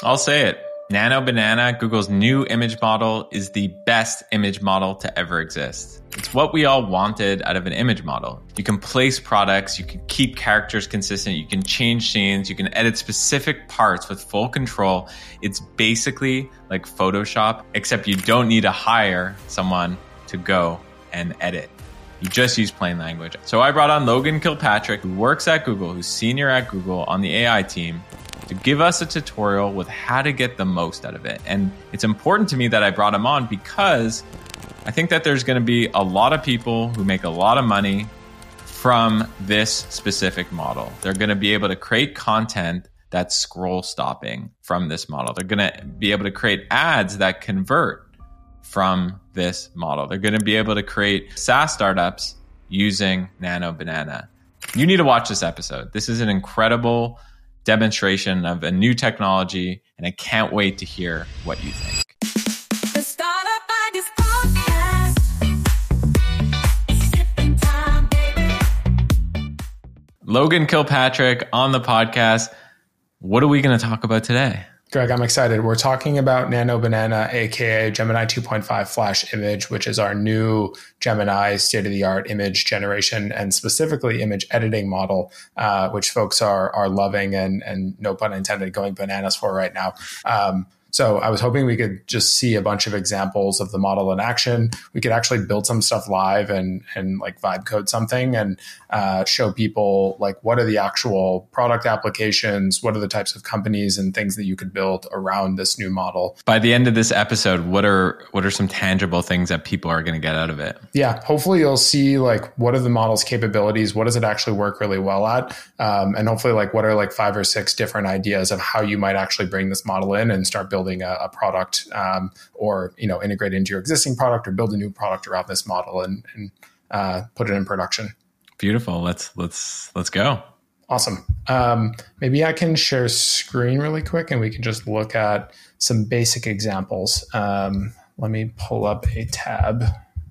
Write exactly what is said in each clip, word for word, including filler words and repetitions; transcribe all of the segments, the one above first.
I'll say it. Nano Banana, Google's new image model, is the best image model to ever exist. It's what we all wanted out of an image model. You can place products, you can keep characters consistent, you can change scenes, you can edit specific parts with full control. It's basically like Photoshop, except you don't need to hire someone to go and edit. You just use plain language. So I brought on Logan Kilpatrick, who works at Google, who's senior at Google on the A I team, to give us a tutorial with how to get the most out of it. And it's important to me that I brought him on because I think that there's going to be a lot of people who make a lot of money from this specific model. They're going to be able to create content that's scroll stopping from this model. They're going to be able to create ads that convert from this model. They're going to be able to create SaaS startups using Nano Banana. You need to watch this episode. This is an incredible demonstration of a new technology, and I can't wait to hear what you think. The Startup Ideas Podcast. Sipping time, baby. Logan Kilpatrick on the podcast. What are we going to talk about today? Greg, I'm excited. We're talking about Nano Banana, aka Gemini two point five Flash Image, which is our new Gemini state-of-the-art image generation and specifically image editing model, uh, which folks are are loving and, and no pun intended, going bananas for right now. Um, So I was hoping we could just see a bunch of examples of the model in action. We could actually build some stuff live and and like vibe code something and uh, show people like what are the actual product applications, what are the types of companies and things that you could build around this new model. By the end of this episode, what are what are some tangible things that people are going to get out of it? Yeah, hopefully you'll see like what are the model's capabilities, what does it actually work really well at, um, and hopefully like what are like five or six different ideas of how you might actually bring this model in and start building a, a product, um, or you know integrate into your existing product or build a new product around this model and, and uh, put it in production. Beautiful. Let's let's let's go. Awesome. Um, maybe I can share screen really quick and we can just look at some basic examples. Um, let me pull up a tab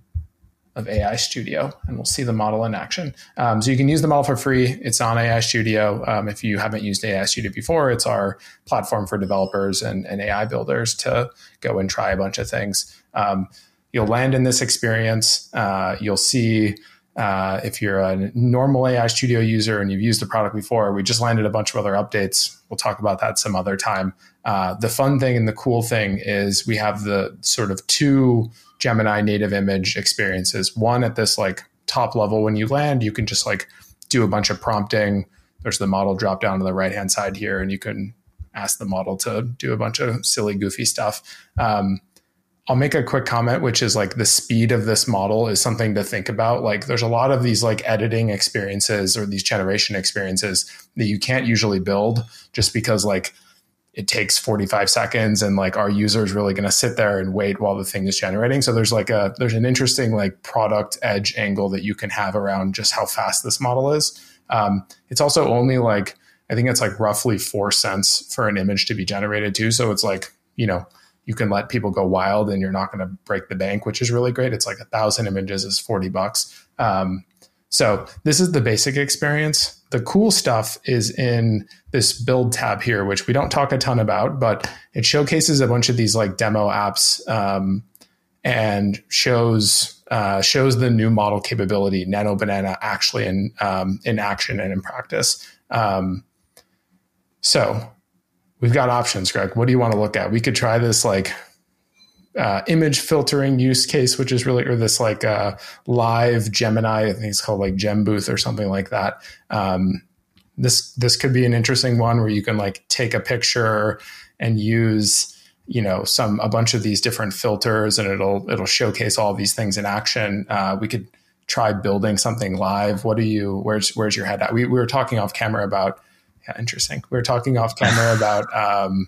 of A I Studio and we'll see the model in action. Um, so you can use the model for free. It's on A I Studio. Um, if you haven't used A I Studio before, it's our platform for developers and, and A I builders to go and try a bunch of things. Um, you'll land in this experience. Uh, you'll see uh, if you're a normal A I Studio user and you've used the product before, we just landed a bunch of other updates. We'll talk about that some other time. Uh, the fun thing and the cool thing is we have the sort of two Gemini native image experiences. One at this like top level, when you land, you can just like do a bunch of prompting. There's the model drop down to the right-hand side here, and you can ask the model to do a bunch of silly, goofy stuff. Um, I'll make a quick comment, which is like the speed of this model is something to think about. Like there's a lot of these like editing experiences or these generation experiences that you can't usually build just because like it takes forty-five seconds and like our user is really going to sit there and wait while the thing is generating. So there's like a, there's an interesting like product edge angle that you can have around just how fast this model is. Um, it's also only like, I think it's like roughly four cents for an image to be generated too. So it's like, you know, you can let people go wild and you're not going to break the bank, which is really great. It's like a thousand images is forty bucks. Um, So this is the basic experience. The cool stuff is in this build tab here, which we don't talk a ton about, but it showcases a bunch of these like demo apps um, and shows uh, shows the new model capability, Nano Banana, actually in um, in action and in practice. Um, so we've got options, Greg. What do you want to look at? We could try this like Uh, image filtering use case, which is really, or this like uh, live Gemini, I think it's called like Gem Booth or something like that. Um, this this could be an interesting one where you can like take a picture and use, you know, some a bunch of these different filters, and it'll it'll showcase all of these things in action. Uh, we could try building something live. What do you? Where's where's your head at? We we were talking off camera about. Yeah, interesting. We were talking off camera about. Um,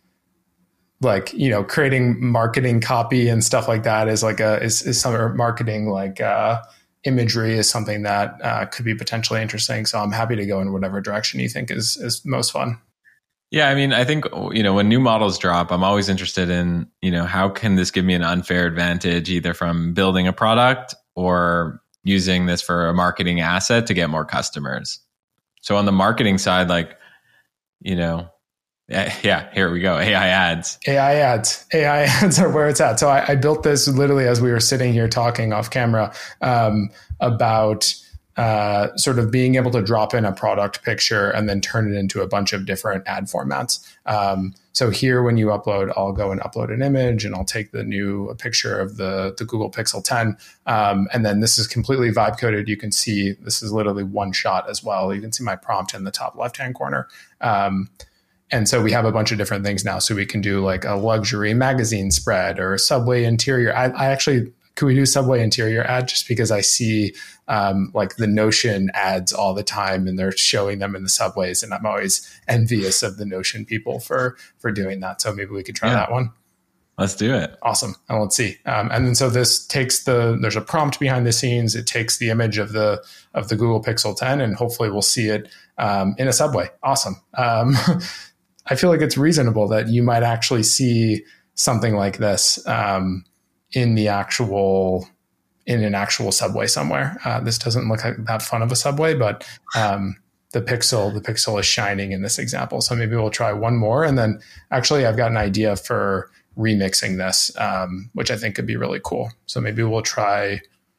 like, you know, creating marketing copy and stuff like that is like a, is, is some marketing, like uh, imagery is something that uh, could be potentially interesting. So I'm happy to go in whatever direction you think is, is most fun. Yeah. I mean, I think, you know, when new models drop, I'm always interested in, you know, how can this give me an unfair advantage either from building a product or using this for a marketing asset to get more customers. So on the marketing side, like, you know, Yeah, yeah, here we go. A I ads. A I ads. A I ads are where it's at. So I, I built this literally as we were sitting here talking off camera um, about uh, sort of being able to drop in a product picture and then turn it into a bunch of different ad formats. Um, so here, when you upload, I'll go and upload an image and I'll take the new picture of the, the Google Pixel ten. Um, and then this is completely vibe coded. You can see this is literally one shot as well. You can see my prompt in the top left-hand corner. Um, And so we have a bunch of different things now. So we can do like a luxury magazine spread or a Subway interior. I, I actually, could we do Subway interior ad just because I see um, like the Notion ads all the time and they're showing them in the subways. And I'm always envious of the Notion people for, for doing that. So maybe we could try yeah. that one. Let's do it. Awesome. And let's see. Um, and then so this takes the, there's a prompt behind the scenes. It takes the image of the, of the Google Pixel ten and hopefully we'll see it um, in a subway. Awesome. Um, I feel like it's reasonable that you might actually see something like this um, in the actual, in an actual subway somewhere. Uh, this doesn't look like that fun of a subway, but um, the pixel, the pixel is shining in this example. So maybe we'll try one more. And then actually I've got an idea for remixing this, um, which I think could be really cool. So maybe we'll try.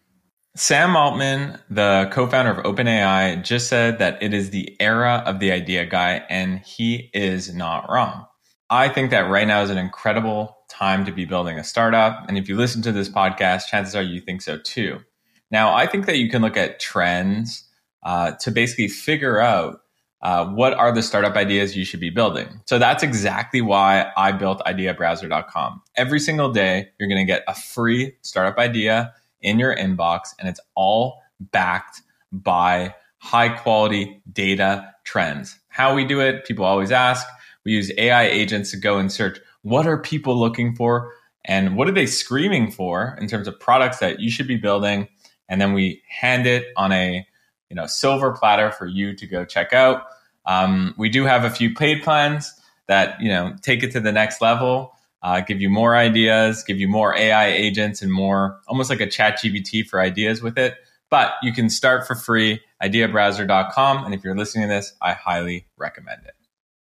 Sam Altman, the co-founder of OpenAI, just said that it is the era of the idea guy, and he is not wrong. I think that right now is an incredible time to be building a startup. And if you listen to this podcast, chances are you think so too. Now, I think that you can look at trends uh, to basically figure out uh, what are the startup ideas you should be building. So that's exactly why I built idea browser dot com. Every single day, you're going to get a free startup idea in your inbox, and it's all backed by high quality data trends. How we do it, people always ask. We use A I agents to go and search what are people looking for and what are they screaming for in terms of products that you should be building. And then we hand it on a you know silver platter for you to go check out. Um, we do have a few paid plans that you know take it to the next level. Uh, give you more ideas, give you more A I agents and more, almost like a chat G P T for ideas with it. But you can start for free, idea browser dot com. And if you're listening to this, I highly recommend it.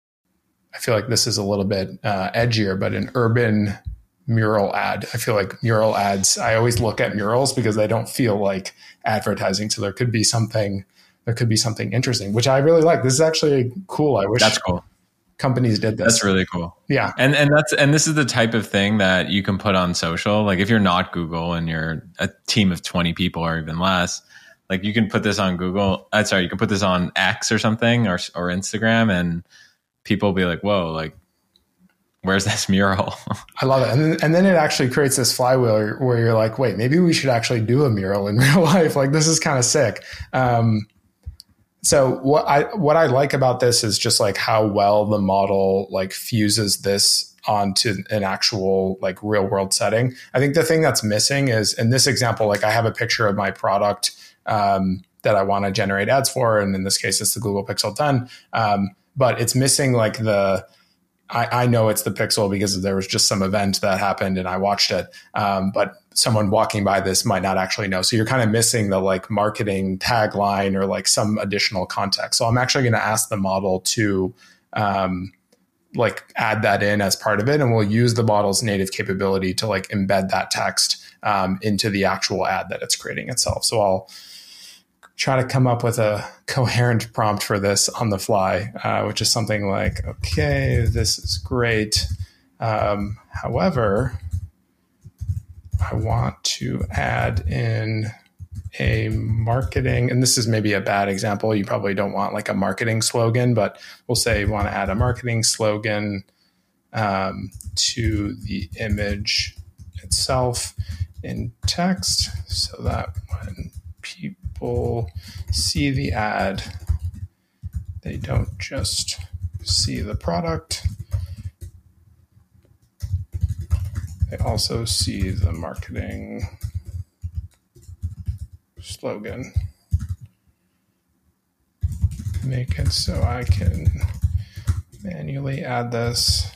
I feel like this is a little bit uh, edgier, but an urban mural ad. I feel like mural ads, I always look at murals because they don't feel like advertising. So there could be something, there could be something interesting, which I really like. This is actually cool. I wish that's cool. Companies did this. That's really cool. Yeah. And and that's and this is the type of thing that you can put on social. Like if you're not Google and you're a team of twenty people or even less, like you can put this on Google. Uh, sorry, you can put this on X or something or or Instagram, and people will be like, "Whoa, like where's this mural?" I love it. And then, and then it actually creates this flywheel where you're like, "Wait, maybe we should actually do a mural in real life. Like this is kind of sick." Um, So what I what I like about this is just like how well the model like fuses this onto an actual like real world setting. I think the thing that's missing is in this example, like I have a picture of my product um, that I want to generate ads for, and in this case, it's the Google Pixel ten. Um, but it's missing like the I, I know it's the Pixel because there was just some event that happened and I watched it. Um, but someone walking by this might not actually know. So you're kind of missing the like marketing tagline or like some additional context. So I'm actually going to ask the model to um, like add that in as part of it. And we'll use the model's native capability to like embed that text um, into the actual ad that it's creating itself. So I'll try to come up with a coherent prompt for this on the fly, uh, which is something like, okay, this is great. Um, however, I want to add in a marketing, and this is maybe a bad example. You probably don't want like a marketing slogan, but we'll say you want to add a marketing slogan um, to the image itself in text so that when people see the ad, they don't just see the product, they also see the marketing slogan. Make it so I can manually add this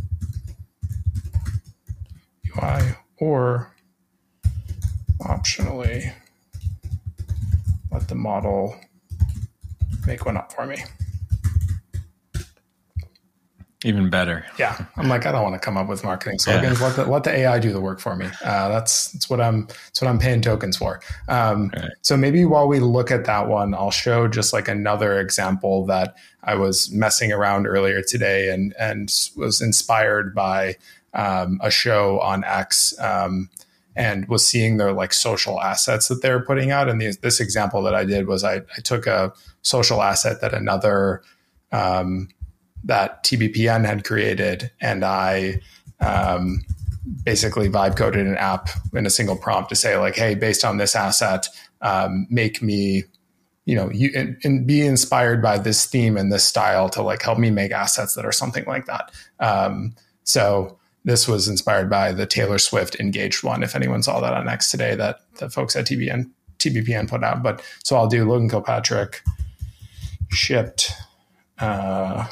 U I or optionally let the model make one up for me. Even better. Yeah, I'm like, I don't want to come up with marketing slogans. Yeah. Let the let the A I do the work for me. Uh, that's that's what I'm that's what I'm paying tokens for. Um, right. So maybe while we look at that one, I'll show just like another example that I was messing around earlier today and and was inspired by um, a show on X. Um, and was seeing their like social assets that they're putting out. And the, this example that I did was I, I took a social asset that another um, that T B P N had created, and I um, basically vibe coded an app in a single prompt to say like, hey, based on this asset, um, make me, you know, you and, and be inspired by this theme and this style to like help me make assets that are something like that. Um, so this was inspired by the Taylor Swift Engaged one. If anyone saw that on X today, that the folks at T B N, T B P N put out. But so I'll do Logan Kilpatrick shipped uh,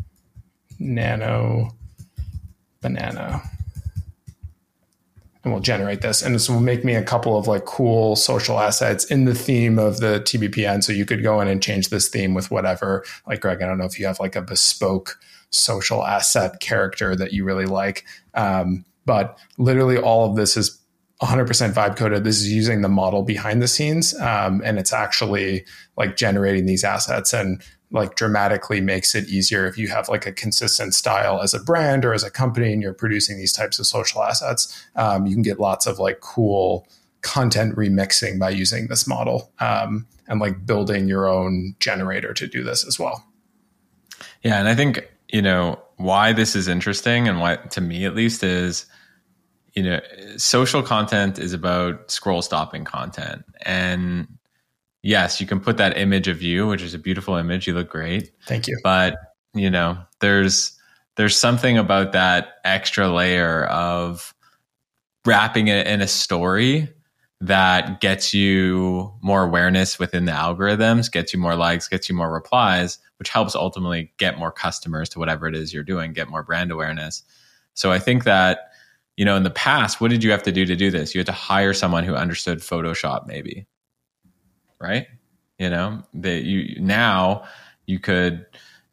nano banana, and we'll generate this. And this will make me a couple of like cool social assets in the theme of the T B P N. So you could go in and change this theme with whatever. Like Greg, I don't know if you have like a bespoke social asset character that you really like. Um, but literally all of this is one hundred percent vibe coded. This is using the model behind the scenes. Um, and it's actually like generating these assets and like dramatically makes it easier if you have like a consistent style as a brand or as a company and you're producing these types of social assets. Um, you can get lots of like cool content remixing by using this model um, and like building your own generator to do this as well. Yeah. And I think, you know, why this is interesting and why, to me at least, is, you know, social content is about scroll stopping content. And yes, you can put that image of you, which is a beautiful image. You look great. Thank you. But, you know, there's, there's something about that extra layer of wrapping it in a story that gets you more awareness within the algorithms, gets you more likes, gets you more replies, which helps ultimately get more customers to whatever it is you're doing, get more brand awareness. So I think that, you know, in the past, what did you have to do to do this? You had to hire someone who understood Photoshop, maybe, right? You know, that you now you could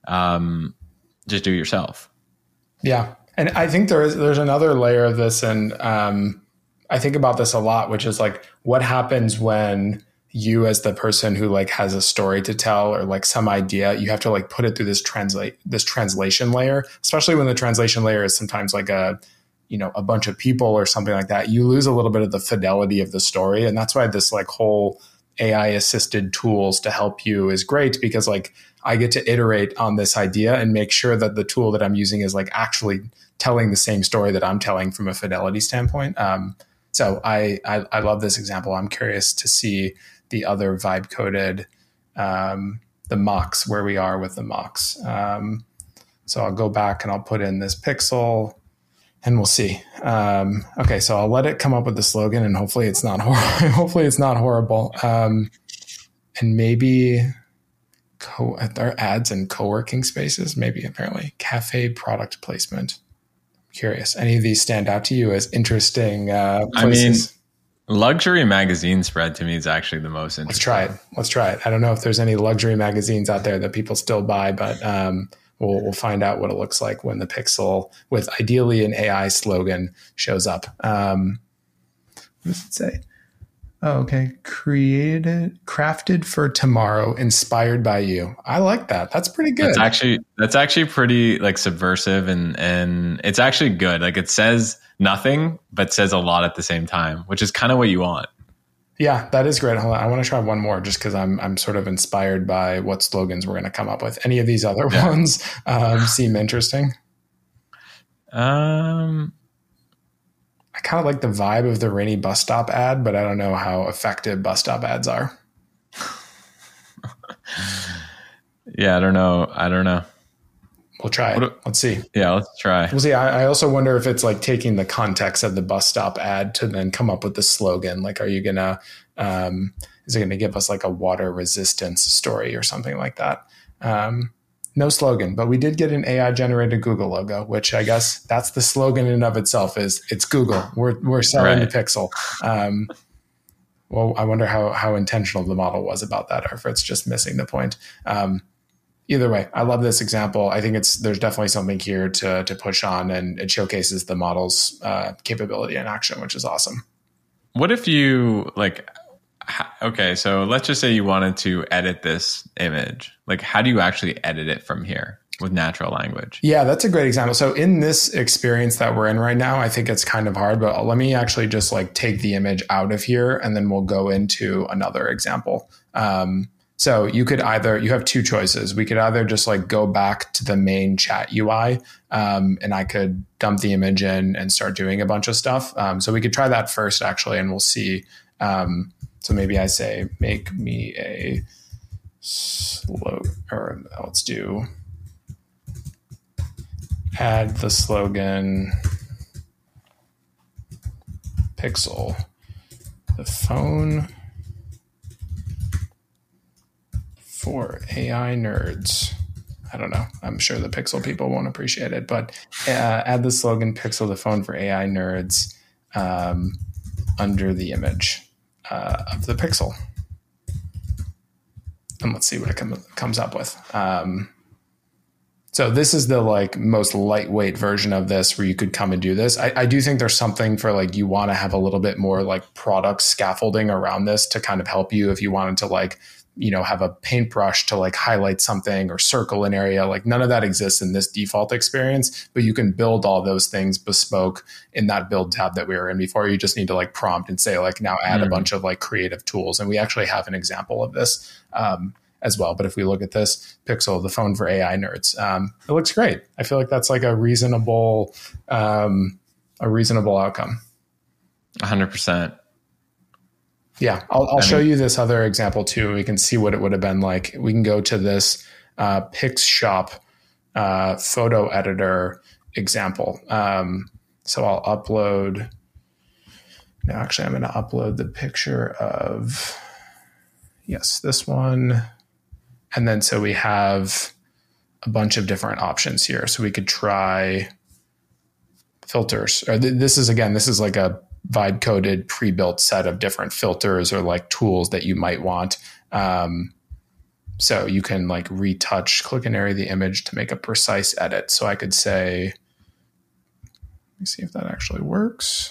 um, just do it yourself. Yeah, and I think there is there's another layer of this, and um, I think about this a lot, which is like, what happens when you, as the person who like has a story to tell or like some idea, you have to like put it through this translate this translation layer, especially when the translation layer is sometimes like a, you know, a bunch of people or something like that. You lose a little bit of the fidelity of the story. And that's why this like whole A I assisted tools to help you is great, because like I get to iterate on this idea and make sure that the tool that I'm using is like actually telling the same story that I'm telling from a fidelity standpoint. Um, so I, I, I love this example. I'm curious to see the other vibe coded, um, the mocks, where we are with the mocks. Um, so I'll go back and I'll put in this pixel and we'll see. Um, okay. So I'll let it come up with the slogan, and hopefully it's not, hor- hopefully it's not horrible. Um, and maybe co- there are ads in co-working spaces, maybe apparently cafe product placement. Curious. Any of these stand out to you as interesting uh, places? I mean, luxury magazine spread to me is actually the most interesting. Let's try it. Let's try it. I don't know if there's any luxury magazines out there that people still buy, but um, we'll, we'll find out what it looks like when the pixel with ideally an A I slogan shows up. Um, what does it say? Oh, okay. Created, crafted for tomorrow, inspired by you. I like that. That's pretty good. That's actually that's actually pretty like subversive, and and it's actually good. Like it says nothing, but says a lot at the same time, which is kind of what you want. Yeah, that is great. Hold on. I want to try one more just because I'm I'm sort of inspired by what slogans we're going to come up with. Any of these other yeah. ones um, seem interesting? Um. I kind of like the vibe of the rainy bus stop ad, but I don't know how effective bus stop ads are. Yeah, I don't know. I don't know. We'll try it. What, let's see. Yeah, let's try. We'll see. I, I also wonder if it's like taking the context of the bus stop ad to then come up with the slogan. Like, are you going to, um, is it going to give us like a water resistance story or something like that? Um, No slogan, but we did get an A I generated Google logo, which I guess that's the slogan in and of itself is it's Google. We're we're selling right. the pixel. Um, well, I wonder how how intentional the model was about that, or if it's just missing the point. Um, either way, I love this example. I think it's there's definitely something here to to push on, and it showcases the model's uh, capability in action, which is awesome. What if you like? Okay, so let's just say you wanted to edit this image. Like, how do you actually edit it from here with natural language? Yeah, that's a great example. So in this experience that we're in right now, I think it's kind of hard, but let me actually just like take the image out of here, and then we'll go into another example. Um, so you could either, you have two choices. We could either just like go back to the main chat U I, um, and I could dump the image in and start doing a bunch of stuff. Um, so we could try that first actually, and we'll see. Um, so maybe I say, make me a slow, or let's do, add the slogan Pixel, the phone for A I nerds. I don't know. I'm sure the Pixel people won't appreciate it, but uh, add the slogan Pixel, the phone for A I nerds, um, under the image uh, of the Pixel. And let's see what it com- comes up with. Um, So this is the like most lightweight version of this where you could come and do this. I, I do think there's something for like, you want to have a little bit more like product scaffolding around this to kind of help you if you wanted to like, you know, have a paintbrush to like highlight something or circle an area. Like none of that exists in this default experience, but you can build all those things bespoke in that build tab that we were in before. You just need to like prompt and say like, now add mm. a bunch of like creative tools. And we actually have an example of this. Um, as well. But if we look at this Pixel, the phone for A I nerds, um, it looks great. I feel like that's like a reasonable, um, a reasonable outcome. A hundred percent. Yeah. I'll, I'll show mean, you this other example too. We can see what it would have been like. We can go to this, uh, PixShop, uh, photo editor example. Um, so I'll upload, no, actually I'm going to upload the picture of, yes, this one. And then so we have a bunch of different options here. So we could try filters. Or th- this is, again, this is like a vibe coded pre-built set of different filters or like tools that you might want. Um, so you can like retouch, click and area the image to make a precise edit. So I could say, let me see if that actually works.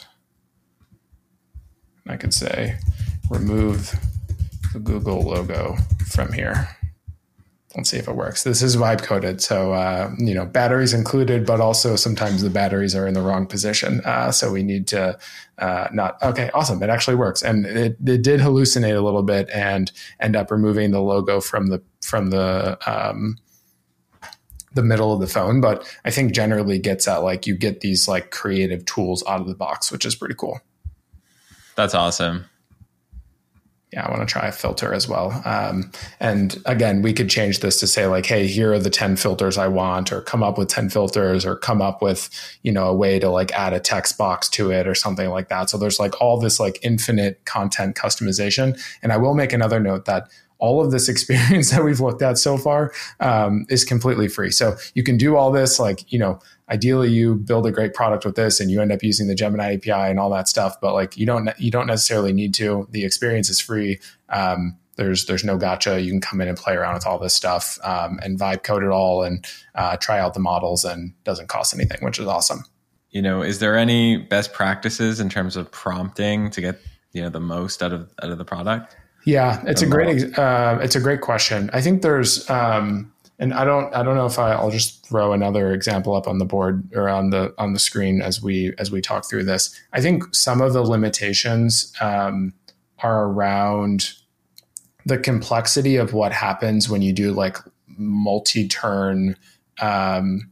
I could say, remove the Google logo from here. Let's see if it works. This is vibe coded. So, uh, you know, batteries included, but also sometimes the batteries are in the wrong position. Uh, so we need to uh, not, okay, awesome. It actually works. And it, it did hallucinate a little bit and end up removing the logo from the, from the, um, the middle of the phone. But I think generally gets at like, you get these like creative tools out of the box, which is pretty cool. That's awesome. Yeah, I want to try a filter as well. Um, and again, we could change this to say like, hey, here are the ten filters I want, or come up with ten filters, or come up with, you know, a way to like add a text box to it or something like that. So there's like all this like infinite content customization. And I will make another note that all of this experience that we've looked at so far um, is completely free. So you can do all this, like, you know, ideally you build a great product with this and you end up using the Gemini A P I and all that stuff, but like you don't, you don't necessarily need to. The experience is free. Um, there's, there's no gotcha. You can come in and play around with all this stuff um, and vibe code it all and uh, try out the models, and doesn't cost anything, which is awesome. You know, is there any best practices in terms of prompting to get, you know, the most out of, out of the product? Yeah, it's a great, uh, it's a great question. I think there's, um, and I don't, I don't know if I, I'll just throw another example up on the board or on the, on the screen as we, as we talk through this. I think some of the limitations, um, are around the complexity of what happens when you do like multi-turn, um,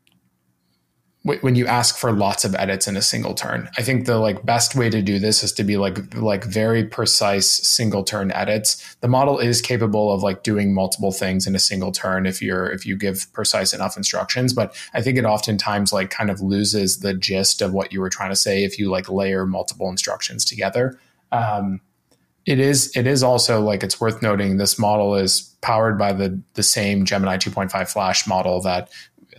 when you ask for lots of edits in a single turn. I think the like best way to do this is to be like, like very precise single turn edits. The model is capable of like doing multiple things in a single turn if you're, if you give precise enough instructions, but I think it oftentimes like kind of loses the gist of what you were trying to say if you like layer multiple instructions together. Um, it is, it is also like, it's worth noting this model is powered by the, the same Gemini two point five Flash model that like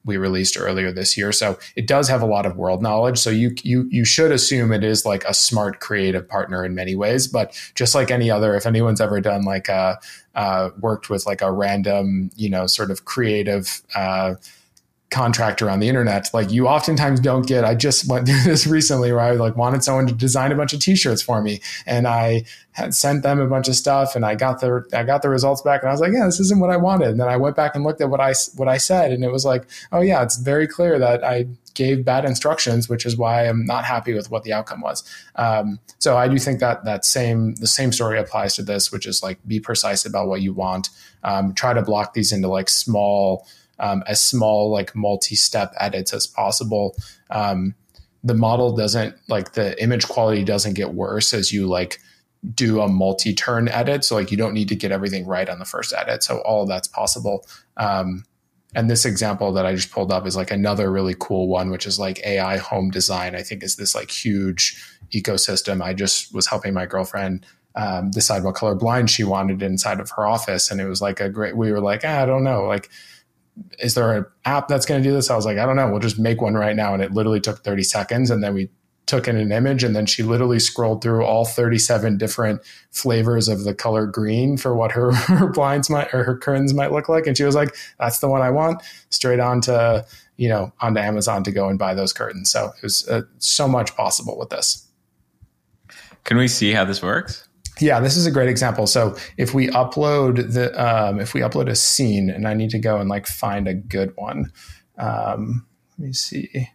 we released earlier this year. So it does have a lot of world knowledge. So you you you should assume it is like a smart creative partner in many ways. But just like any other, if anyone's ever done like a uh, worked with like a random, you know, sort of creative uh, contractor on the internet, like you oftentimes don't get, I just went through this recently where I like wanted someone to design a bunch of t-shirts for me, and I had sent them a bunch of stuff, and I got the, I got the results back, and I was like, yeah, this isn't what I wanted. And then I went back and looked at what I, what I said, and it was like, oh yeah, it's very clear that I gave bad instructions, which is why I'm not happy with what the outcome was. Um, so I do think that that same, the same story applies to this, which is like, be precise about what you want. Um, try to block these into like small, Um, as small, like multi-step edits as possible. Um, the model doesn't, like the image quality doesn't get worse as you like do a multi-turn edit. So like you don't need to get everything right on the first edit. So all of that's possible. Um, and this example that I just pulled up is like another really cool one, which is like A I home design. I think is this like huge ecosystem. I just was helping my girlfriend um, decide what color blind she wanted inside of her office. And it was like a great, we were like, ah, I don't know, like, is there an app that's going to do this? I was like, I don't know. We'll just make one right now. And it literally took thirty seconds. And then we took in an image, and then she literally scrolled through all thirty-seven different flavors of the color green for what her, her blinds might, or her curtains might look like. And she was like, that's the one I want. Straight on to, you know, onto Amazon to go and buy those curtains. So it was uh, so much possible with this. Can we see how this works? Yeah, this is a great example. So if we upload the, um, if we upload a scene, and I need to go and like find a good one. Um, let me see.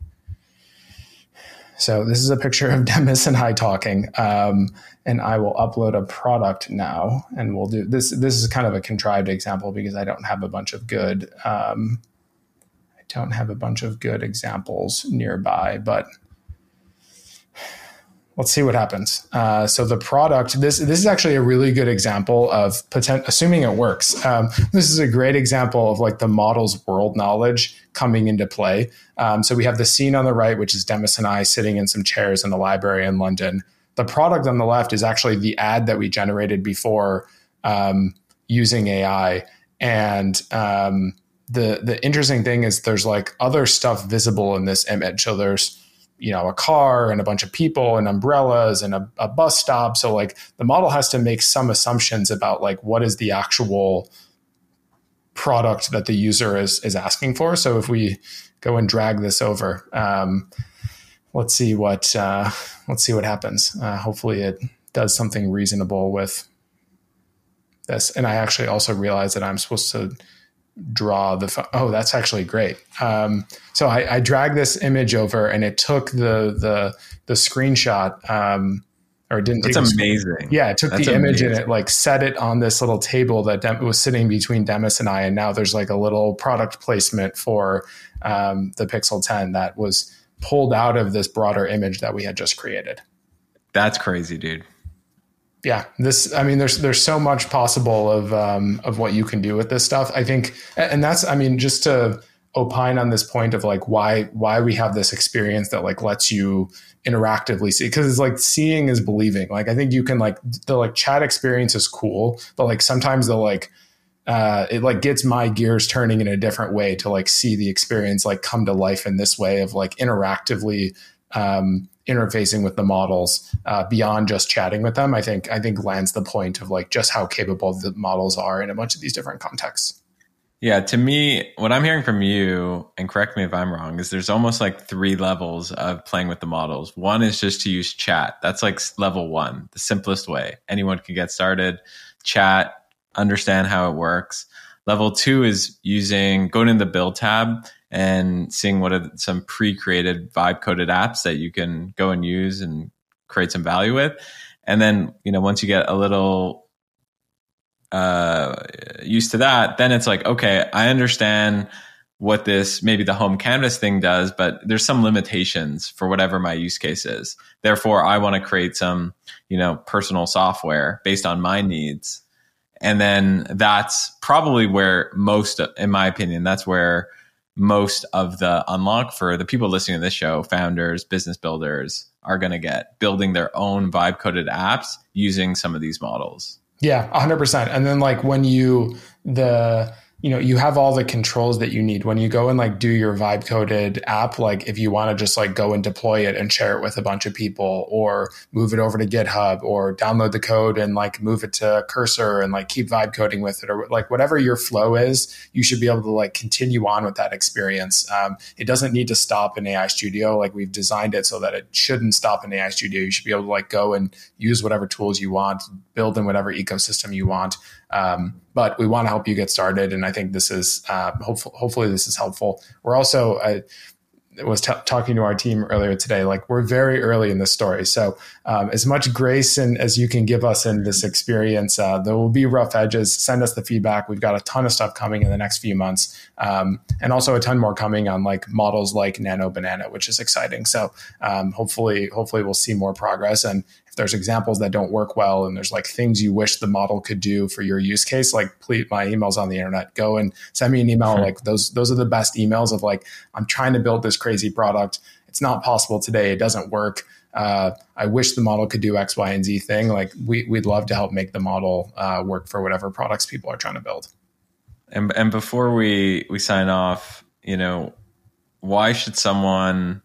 So this is a picture of Demis and I talking, um, and I will upload a product now, and we'll do this. This is kind of a contrived example because I don't have a bunch of good, um, I don't have a bunch of good examples nearby, but let's see what happens. Uh, so the product, this this is actually a really good example of potent, assuming it works. Um, this is a great example of like the model's world knowledge coming into play. Um, so we have the scene on the right, which is Demis and I sitting in some chairs in the library in London. The product on the left is actually the ad that we generated before um, using A I. And um, the the interesting thing is there's like other stuff visible in this image. So there's, you know, a car and a bunch of people and umbrellas and a, a bus stop. So like the model has to make some assumptions about like what is the actual product that the user is is asking for. So if we go and drag this over, um, let's see what uh, let's see what happens. Uh, hopefully it does something reasonable with this. And I actually also realized that I'm supposed to draw the pho- oh that's actually great. Um, so I, I dragged this image over, and it took the the the screenshot um, or it didn't That's take the amazing. Screen- yeah, it took That's the image amazing. and it like set it on this little table that Dem- was sitting between Demis and I, and now there's like a little product placement for um, the Pixel ten that was pulled out of this broader image that we had just created. That's crazy, dude. Yeah, this, I mean, there's, there's so much possible of, um, of what you can do with this stuff. I think, and that's, I mean, just to opine on this point of like why, why we have this experience that like lets you interactively see, because it's like seeing is believing. Like, I think you can like, the like chat experience is cool, but like sometimes the like, uh, it like gets my gears turning in a different way to like see the experience like come to life in this way of like interactively, um, interfacing with the models uh, beyond just chatting with them. I think I think lands the point of like just how capable the models are in a bunch of these different contexts. Yeah, to me, what I'm hearing from you, and correct me if I'm wrong, is there's almost like three levels of playing with the models. One is just to use chat. That's like level one, the simplest way. Anyone can get started, chat, understand how it works. Level two is using, going in the build tab and seeing what are some pre-created vibe coded apps that you can go and use and create some value with. And then, you know, once you get a little uh, used to that, then it's like, okay, I understand what this, maybe the home canvas thing does, but there's some limitations for whatever my use case is. Therefore, I want to create some, you know, personal software based on my needs. And then that's probably where most, in my opinion, that's where most of the unlock for the people listening to this show, founders, business builders, are going to get building their own vibe coded apps using some of these models. Yeah, one hundred percent. And then like when you, the you know, you have all the controls that you need when you go and like do your vibe coded app. Like if you want to just like go and deploy it and share it with a bunch of people, or move it over to GitHub, or download the code and like move it to Cursor and like keep vibe coding with it, or like whatever your flow is, you should be able to like continue on with that experience. Um, it doesn't need to stop in A I Studio. Like we've designed it so that it shouldn't stop in A I Studio. You should be able to like go and use whatever tools you want, build in whatever ecosystem you want. Um, but we want to help you get started. And I think this is, uh, hopefully, hopefully this is helpful. We're also, I was t- talking to our team earlier today, like we're very early in this story. So, um, as much grace and as you can give us in this experience, uh, there will be rough edges. Send us the feedback. We've got a ton of stuff coming in the next few months. Um, and also a ton more coming on like models like Nano Banana, which is exciting. So, um, hopefully, hopefully we'll see more progress. And there's examples that don't work well and there's like things you wish the model could do for your use case, like please, my email's on the internet, go and send me an email. Sure. Like those, those are the best emails of like, I'm trying to build this crazy product. It's not possible today. It doesn't work. Uh, I wish the model could do X, Y, and Z thing. Like we, we'd love to help make the model uh, work for whatever products people are trying to build. And, and before we, we sign off, you know, why should someone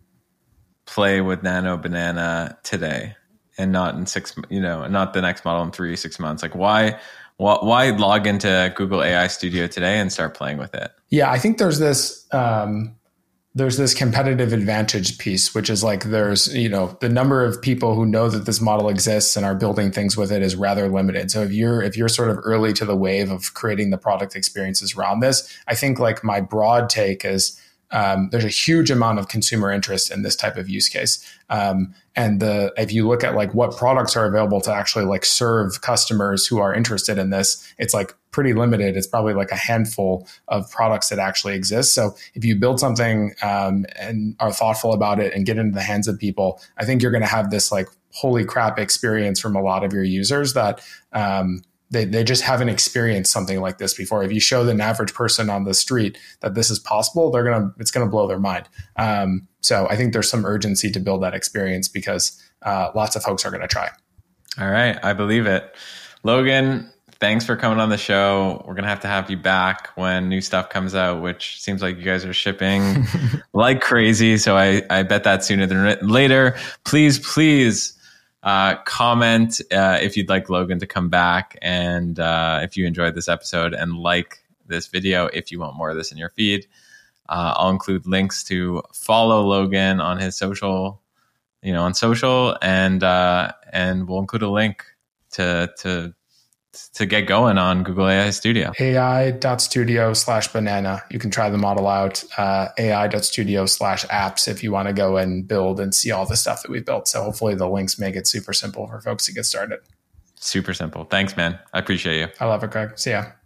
play with Nano Banana today? And not in six, you know, not the next model in three, six months. Like why, why, why log into Google A I Studio today and start playing with it? Yeah, I think there's this, um, there's this competitive advantage piece, which is like there's, you know, the number of people who know that this model exists and are building things with it is rather limited. So if you're, if you're sort of early to the wave of creating the product experiences around this, I think like my broad take is, Um, there's a huge amount of consumer interest in this type of use case. Um, and the, if you look at like what products are available to actually like serve customers who are interested in this, it's like pretty limited. It's probably like a handful of products that actually exist. So if you build something um, and are thoughtful about it and get into the hands of people, I think you're going to have this like holy crap experience from a lot of your users that, um, They they just haven't experienced something like this before. If you show an average person on the street that this is possible, they're gonna it's gonna blow their mind. Um, so I think there's some urgency to build that experience because uh, lots of folks are gonna try. All right, I believe it. Logan, thanks for coming on the show. We're gonna have to have you back when new stuff comes out, which seems like you guys are shipping like crazy. So I I bet that sooner than later. Please, please. Uh, comment uh, if you'd like Logan to come back, and uh, if you enjoyed this episode, and like this video if you want more of this in your feed. Uh, I'll include links to follow Logan on his social, you know, on social, and uh, and we'll include a link to to to get going on Google A I Studio. A I dot studio slash banana. You can try the model out. Uh, A I dot studio slash apps if you want to go and build and see all the stuff that we built. So hopefully the links make it super simple for folks to get started. Super simple. Thanks, man. I appreciate you. I love it, Greg. See ya.